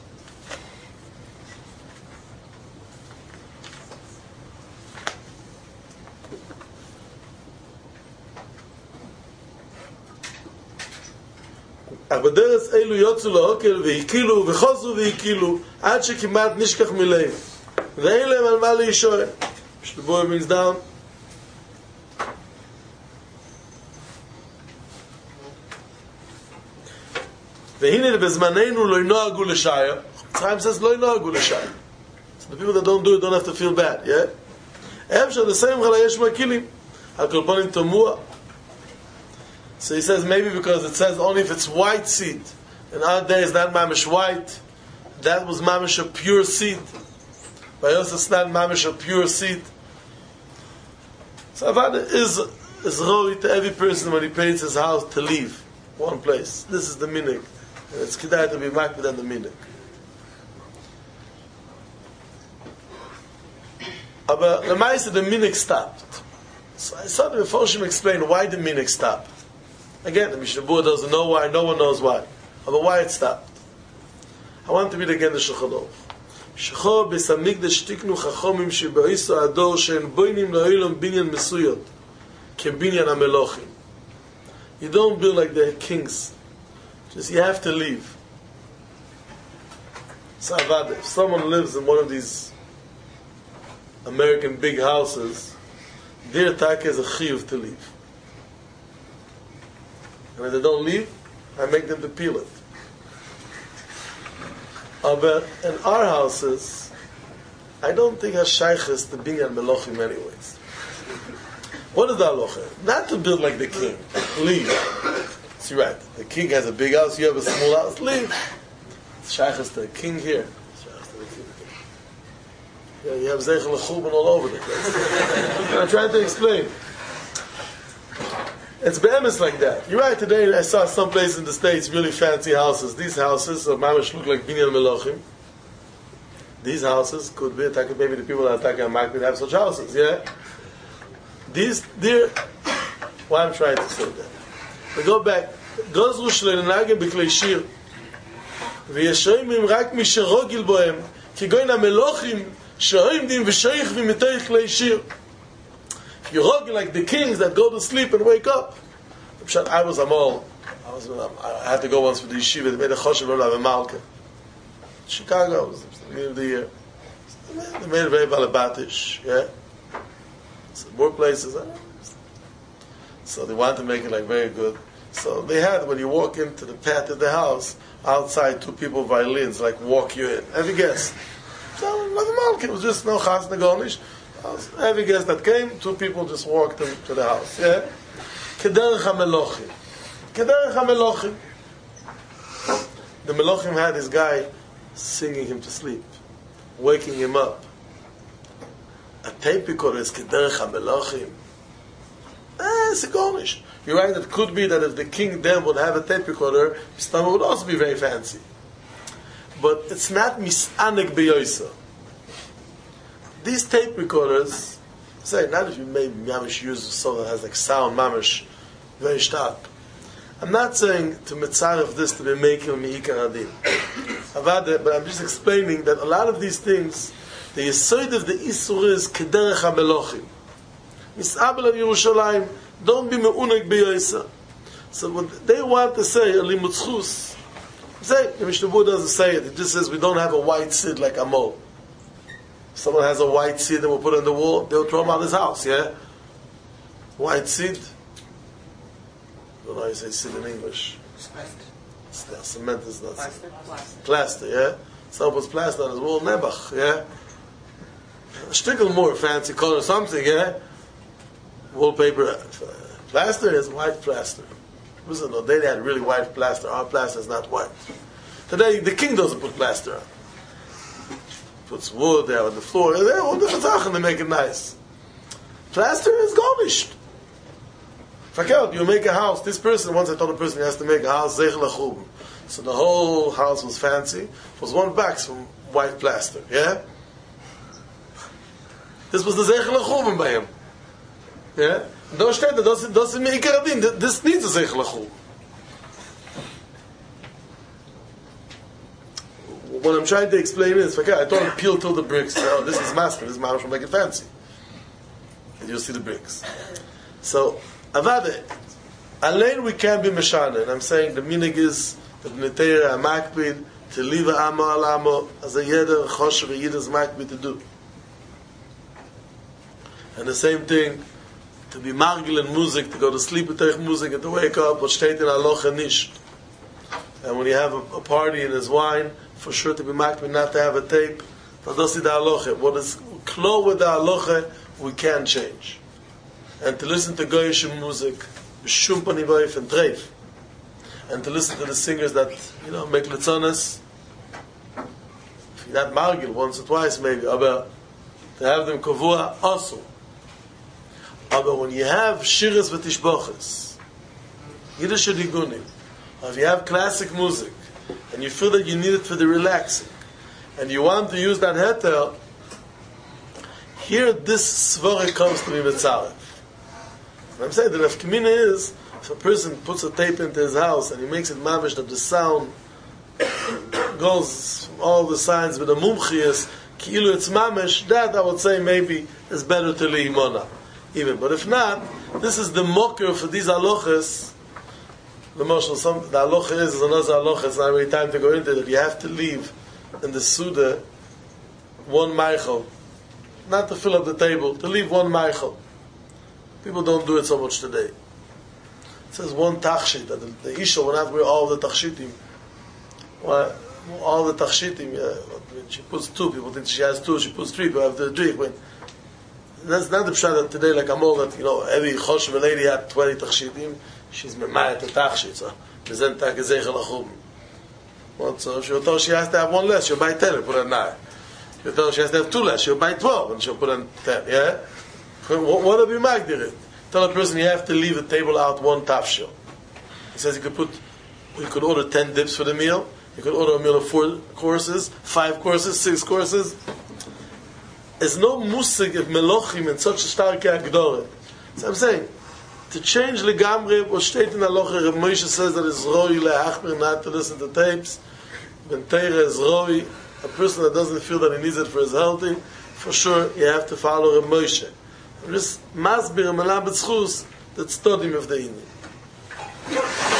Speaker 1: אבל דרס אלו יוצאו לאוקל והקילו וחוזרו והקילו עד שכמעט נשכח מלב ואין להם על מה להישואל. Mishnah Berurah brings down והנה בזמננו לא ינוהגו לשער. Chaim says לא ינוהגו לשער. So the people that don't do it don't have to feel bad, yeah? אפשר לסיים חלה יש מהקילים על כל פנים תמוה. So he says maybe because it says only if it's white seed. In our days, not mamish white. That was mamish a pure seed. But also it's not mamish a pure seed. So Avada is roi to every person when he paints his house to leave one place. This is the minik. And it's kedai to be makbid than the minik. But the Maisa, the minik stopped. So I saw the Meforshim explain why the minik stopped. Again, the Mishnah Berurah doesn't know why, no one knows why. But why it stopped? I want to read again the Shulchan Aruch. Shechor besamigdash tiknu chachomim sheba'iso ador she'en boinim la'olam binyan mesuyot kebinyan hamelochim. You don't build like the kings. Just you have to leave. So if someone lives in one of these American big houses, their taka is a chiyuv to leave. And if they don't leave, I make them to peel it. But in our houses, I don't think Hashaykh is to binyan melochim anyways. What is the halacha? Not to build like the king. Leave. See, right. The king has a big house, you have a small house, leave. Shaykh is the king here. Yeah, you have Zeichel L'Churban all over the place. I'm trying to explain. It's be'emes like that. You're right, today I saw some place in the States, really fancy houses. These houses, mamish look like binyan melochim. These houses could be attacked, maybe the people that attack Makbid have such houses, yeah? Why I'm trying to say that. We go back. Gozru shle'nagem b'klei shir. V'yeshoimim rak misherogil bohem. Ki goyin ha-melochim she'oimdim v'shoichvim mitoich klei shir. You're rogil like the kings that go to sleep and wake up. I was Amol. I had to go once for the yeshiva. They made a choshev of a malka. Chicago, was the beginning of the year. They made it very balabatish, yeah? So more places. So they wanted to make it like very good. So they had, when you walk into the path of the house, outside 2 people with violins, like walk you in. Every guest. So, like a malka, it was just no chas negonish. Every guest that came, 2 people just walked him to the house. Yeah? Kederech ha-melochim. Kederech ha-melochim. The melochim had this guy singing him to sleep, waking him up. A tape recorder is kederech ha-melochim. It's a garnish. You're right, it could be that if the king then would have a tape recorder, his stomach would also be very fancy. But it's not misanek beyoisa. These tape recorders, say, not if you maybe mamish use something that has like sound mamish, very stark. I'm not saying to mitzaref this to be making mi'ikar adin. But I'm just explaining that a lot of these things, the yesod of the isur is kederech ha-melochim. Mis'abel of Yerushalayim, don't be me'unek be'yoisa. So what they want to say, alimutzchus, say, the Mishnah Berurah doesn't say it. It just says we don't have a white sid like Amol. If someone has a white seed and we'll put it on the wall, they'll throw him out of his house, yeah? White seed? I don't know how you say seed in English. Cement is not plaster, yeah? Someone puts plaster on his wall, nebach, yeah? A shtickle more fancy color or something, yeah? Wallpaper, plaster is white plaster. Listen, no, they had really white plaster. Our plaster is not white. Today, the king doesn't put plaster on. Puts wood there on the floor. They're all different sachen to make it nice. Plaster is garnished. Forget out, you make a house. This person, once I told a person he has to make a house, Zeich Lachum. So the whole house was fancy. It was one box from white plaster. Yeah? This was the Zeich Lachum by him. Yeah? Don't state that, doesn't mean Ikaradin. This needs a Zeich Lachum. What I'm trying to explain is, okay, I told him peel till the bricks. Oh, this is master. This is mamash will make it fancy. And you'll see the bricks. So, avade, alain we can be meshana, and I'm saying the minig is the b'neteira amakbid to leave a amo al amo as a yeder choshev a yeder's makbid to do. And the same thing to be margil in music, to go to sleep with teich music, and to wake up, what steht in alocha nish. And when you have a party and there's wine, for sure to be makbid not to have a tape. Tadosi da alocha. What is close with the alocha, we can change. And to listen to goyish music, b'shum panivoif and treif, and to listen to the singers that make litzonas. If you're not margil once or twice, maybe, but to have them kavua also. But when you have shiras v'tishboches, Yiddish digunim, or if you have classic music, and you feel that you need it for the relaxing, and you want to use that heter, here this svara comes to be mitzaref. I'm saying that if Kamina is, if a person puts a tape into his house and he makes it mavish that the sound goes from all the signs with the mumchias, ki'ilu it's mamish, that I would say maybe is better to lihimona. Even. But if not, this is the mocker for these halachas. The halacha is another halacha, it's not really time to go into it. You have to leave in the Suda one meichel. Not to fill up the table, to leave one meichel. People don't do it so much today. It says one tachshit, that the Isha will not wear all the tachshitim. All the tachshitim, she puts two, people think she has two, she puts three, people have to drink. When that's not the pshat that today, like Amol, that every choshev lady had 20 tachshitim, she's memayat the tachshit, so mezent ta'gezech alachum. So she'll tell she has to have one less, she'll buy 10 and put on 9. She'll tell she has to have 2 less, she'll buy 12 and she'll put on 10, yeah? What do we make it? Tell a person you have to leave the table out one tafshil. He says you could order 10 dips for the meal. You could order a meal of 4 courses, 5 courses, 6 courses. There's no musig of melochim in such a stark agdore. So I'm saying, to change legamre, what steht in Alocha, Reb Moshe says that it's roi le'achmir not to listen to tapes. Ben Teira is roi. A person that doesn't feel that he needs it for his healthy, for sure you have to follow Reb Moshe. Just masbir and malabet schus, that's studying of the Indian.